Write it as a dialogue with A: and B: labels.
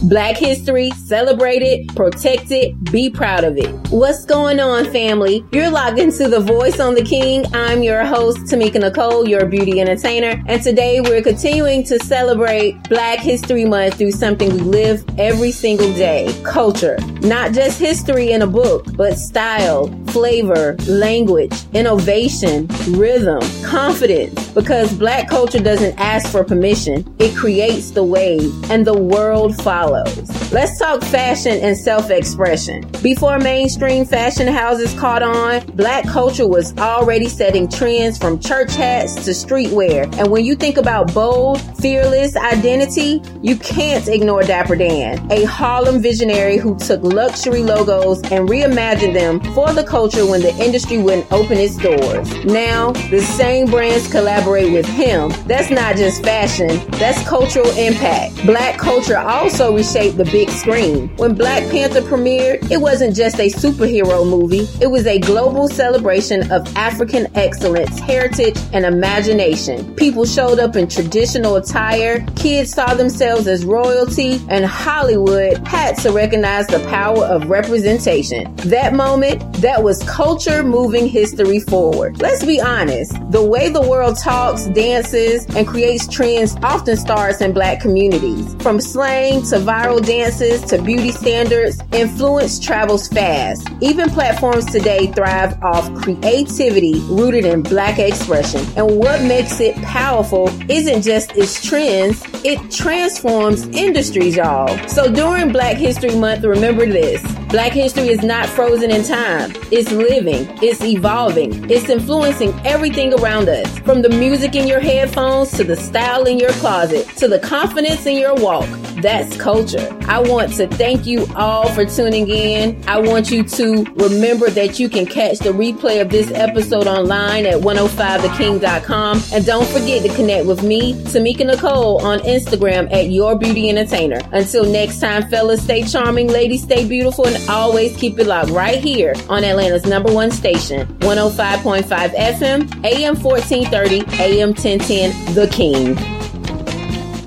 A: Black history, celebrate it, protect it, be proud of it. What's going on, family? You're logged into The Voice on the King. I'm your host, Tamika Nicole, your beauty entertainer. And today we're continuing to celebrate Black History Month through something we live every single day. Culture. Not just history in a book, but style, flavor, language, innovation, rhythm, confidence. Because Black culture doesn't ask for permission. It creates the wave, and the world follows. Let's talk fashion and self-expression. Before mainstream fashion houses caught on, Black culture was already setting trends from church hats to streetwear. And when you think about bold, fearless identity, you can't ignore Dapper Dan, a Harlem visionary who took luxury logos and reimagined them for the culture when the industry wouldn't open its doors. Now, the same brands collaborate with him. That's not just fashion, that's cultural impact. Black culture also reshaped the big screen. When Black Panther premiered, it wasn't just a superhero movie, it was a global celebration of African excellence, heritage, and imagination. People showed up in traditional attire, kids saw themselves as royalty, and Hollywood had to recognize the power of representation. That moment, that was culture moving history forward. Let's be honest, the way the world talks, dances, and creates trends often starts in Black communities. From slang to viral dances to beauty standards, influence travels fast. Even platforms today thrive off creativity rooted in Black expression. And what makes it powerful isn't just its trends, it transforms industries, y'all. So during Black History Month, remember this. Black history is not frozen in time. It's living. It's evolving. It's influencing everything around us. From the music in your headphones to the style in your closet to the confidence in your walk. That's culture. I want to thank you all for tuning in. I want you to remember that you can catch the replay of this episode online at 105theking.com. And don't forget to connect with me, Tamika Nicole, on Instagram at Your Beauty Entertainer. Until next time, fellas, stay charming, ladies, stay beautiful, and always keep it locked right here on Atlanta's #1 station, 105.5 FM, AM 1430, AM 1010, The King.